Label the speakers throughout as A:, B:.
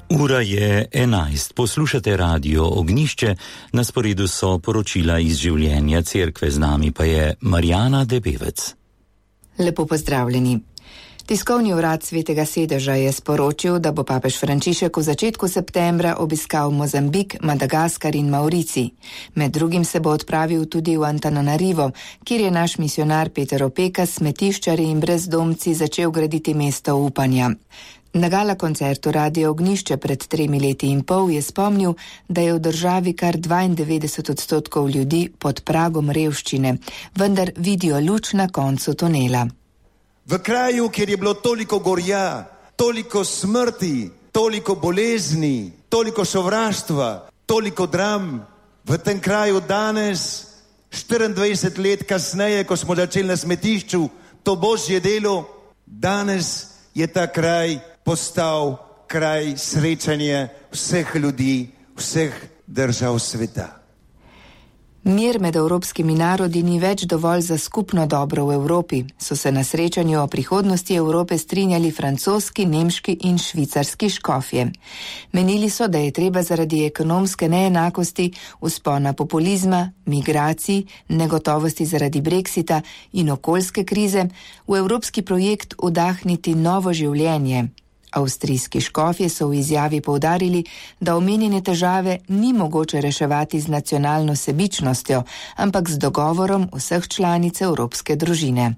A: Ura je 11. Poslušate Radio Ognjišče, na sporedu so poročila iz življenja cerkve, z nami pa je Marjana Debevec.
B: Lepo pozdravljeni. Tiskovni urad Svetega sedeža je sporočil, da bo papež Frančišek v začetku septembra obiskal Mozambik, Madagaskar in Maurici. Med drugim se bo odpravil tudi v Antananarivo, kjer je naš misionar Peter Opeka s smetiščarji in brezdomci začel graditi mesto upanja. Na gala koncertu Radio Ognjišče pred 3 leti in pol je spomnil, da je v državi kar 92% ljudi pod pragom revščine, vendar vidijo luč na koncu tunela.
C: V kraju, kjer je bilo toliko gorja, toliko smrti, toliko bolezni, toliko sovraštva, toliko dram, v tem kraju danes, 24 let kasneje, ko smo začeli na smetišču to božje delo, danes je ta kraj postal kraj srečanja vseh ljudi, vseh držav sveta.
B: Mir med evropskimi narodi ni več dovolj za skupno dobro v Evropi, so se na srečanju o prihodnosti Evrope strinjali francoski, nemški in švicarski škofje. Menili so, da je treba zaradi ekonomske neenakosti, vzpona populizma, migracij, negotovosti zaradi Brexita in okoljske krize v evropski projekt vdahniti novo življenje. Avstrijski škofje so v izjavi poudarili, da omenjene težave ni mogoče reševati z nacionalno sebičnostjo, ampak z dogovorom vseh članic evropske družine.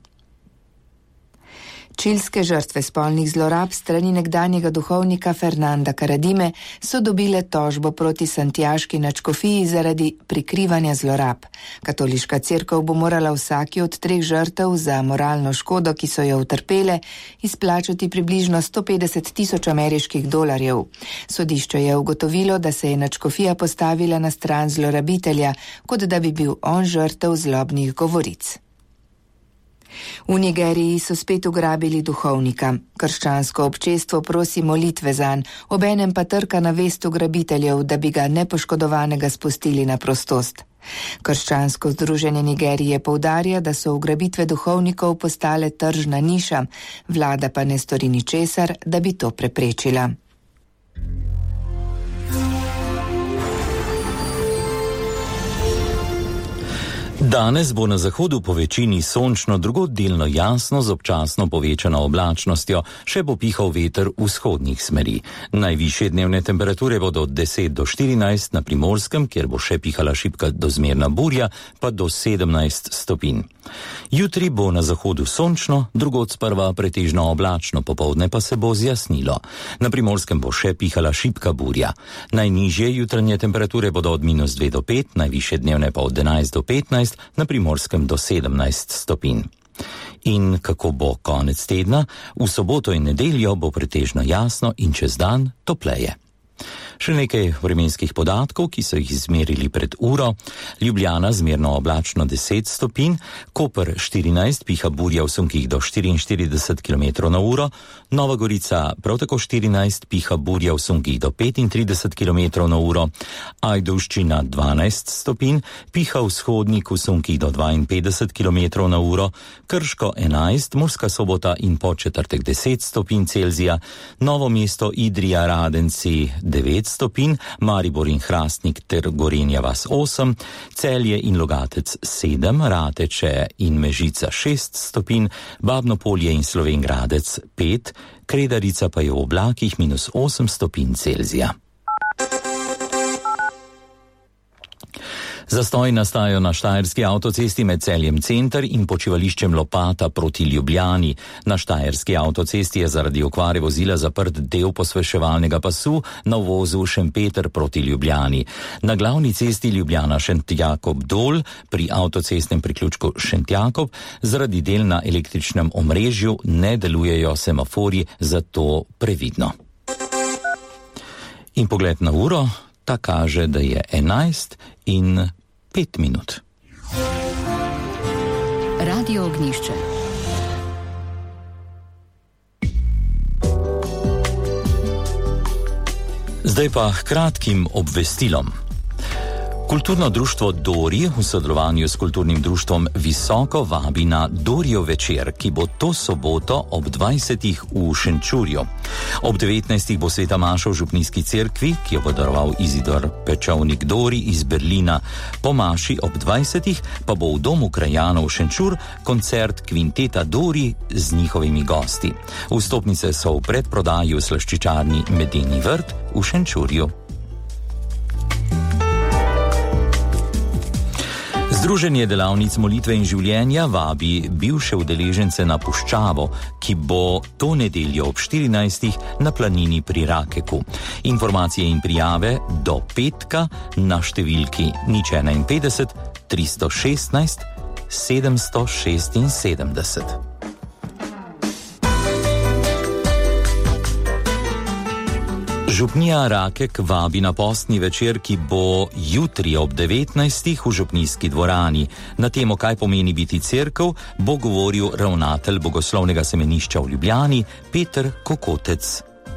B: Čilske žrtve spolnih zlorab strani nekdanjega duhovnika Fernanda Karadime so dobile tožbo proti santiaški nadškofiji zaradi prikrivanja zlorab. Katoliška cerkev bo morala vsaki od 3 žrtev za moralno škodo, ki so jo utrpele, izplačati približno $150,000 ameriških. Sodišče je ugotovilo, da se je nadškofija postavila na stran zlorabitelja, kot da bi bil on žrtev zlobnih govoric. V Nigeriji so spet ugrabili duhovnika. Krščansko občestvo prosi molitve zanj, obenem pa trka na vest ugrabiteljev, da bi ga nepoškodovanega spustili na prostost. Krščansko združenje Nigerije poudarja, da so ugrabitve duhovnikov postale tržna niša, vlada pa ne stori ničesar, da bi to preprečila.
A: Danes bo na zahodu po večini sončno, drugod delno jasno z občasno povečano oblačnostjo, še bo pihal veter vzhodnih smeri. Najvišje dnevne temperature bodo od 10 do 14 na Primorskem, kjer bo še pihala šibka do zmerna burja, pa do 17 stopinj. Jutri bo na zahodu sončno, drugod sprva pretežno oblačno, popoldne pa se bo zjasnilo. Na Primorskem bo še pihala šibka burja. Najnižje jutranje temperature bodo od -2 do 5, najvišje dnevne pa od 11 do 15, na Primorskem do 17 stopinj. In kako bo konec tedna? V soboto in nedeljo bo pretežno jasno in čez dan topleje. Še nekaj vremenskih podatkov, ki so jih izmerili pred uro. Ljubljana zmerno oblačno 10 stopinj, Koper 14, piha burja v sunkih do 44 km/h, Nova Gorica prav tako 14, piha burja v sunkih do 35 km/h, Ajdovščina 12 stopinj, piha vzhodnik v sunkih do 52 km/h, Krško 11, Murska Sobota in Podčetrtek 10 stopinj Celzija, Novo mesto, Idrija, Radenci 9 stopinj, Maribor in Hrastnik ter Gorenja vas 8, Celje in Logatec 7, Rateče in Mežica 6 stopinj, Babno Polje in Slovenj Gradec 5, Kredarica pa je v oblakih -8 stopinj Celzija. Zastoj nastajajo na štajerski avtocesti med Celjem Center in počivališčem Lopata proti Ljubljani. Na štajerski avtocesti je zaradi okvare vozila zaprt del posvečevalnega pasu na uvozu Šempeter proti Ljubljani. Na glavni cesti Ljubljana-Šentjakob-Dol pri avtocestnem priključku Šentjakob zaradi del na električnem omrežju ne delujejo semaforji, zato previdno. In pogled na uro, ta kaže, da je 11:05.
D: Radio Ognjišče.
A: Zdaj pa k kratkim obvestilom. Kulturno društvo Dori v sodelovanju s kulturnim društvom Visoko vabi na Dorijev večer, ki bo to soboto ob 20. v Šenčurju. Ob 19. bo sveta maša v župnijski cerkvi, ki jo bo daroval Izidor Pečovnik Dori iz Berlina. Po maši ob 20. pa bo v domu krajanov Šenčur koncert kvinteta Dori z njihovimi gosti. Vstopnice so v predprodaji v slaščičarni Medeni vrt v Šenčurju. Združenje delavnic molitve in življenja vabi bivše udeležence na puščavo, ki bo to nedeljo ob 14. na planini pri Rakeku. Informacije in prijave do petka na številki 051 316 776. Župnija Rakek vabi na postni večer, ki bo jutri ob 19. v župnijski dvorani. Na temo, kaj pomeni biti cerkev, bo govoril ravnatelj Bogoslovnega semenišča v Ljubljani, Peter Kokotec.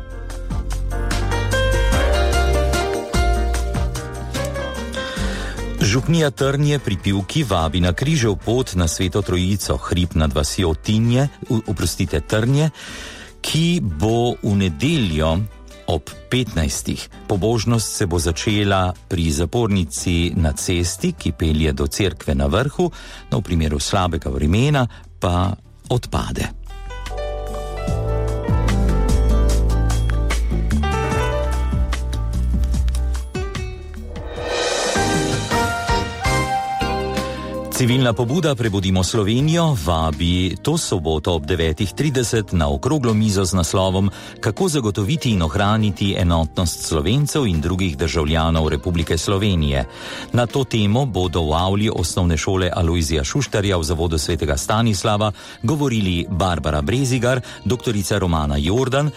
A: Župnija Trnje pri Pivki vabi na križev pot na Sveto Trojico, hrib nad vasjo Trnje, ki bo v nedeljo ob 15. Pobožnost se bo začela pri zapornici na cesti, ki pelje do cerkve na vrhu, no v primeru slabega vremena pa odpade. Civilna pobuda Prebudimo Slovenijo vabi to soboto ob 9:30 na okroglo mizo z naslovom Kako zagotoviti in ohraniti enotnost Slovencev in drugih državljanov Republike Slovenije. Na to temo bodo v avli osnovne šole Alojzija Šuštarja v zavodu svetega Stanislava govorili Barbara Brezigar, doktorica Romana Jordan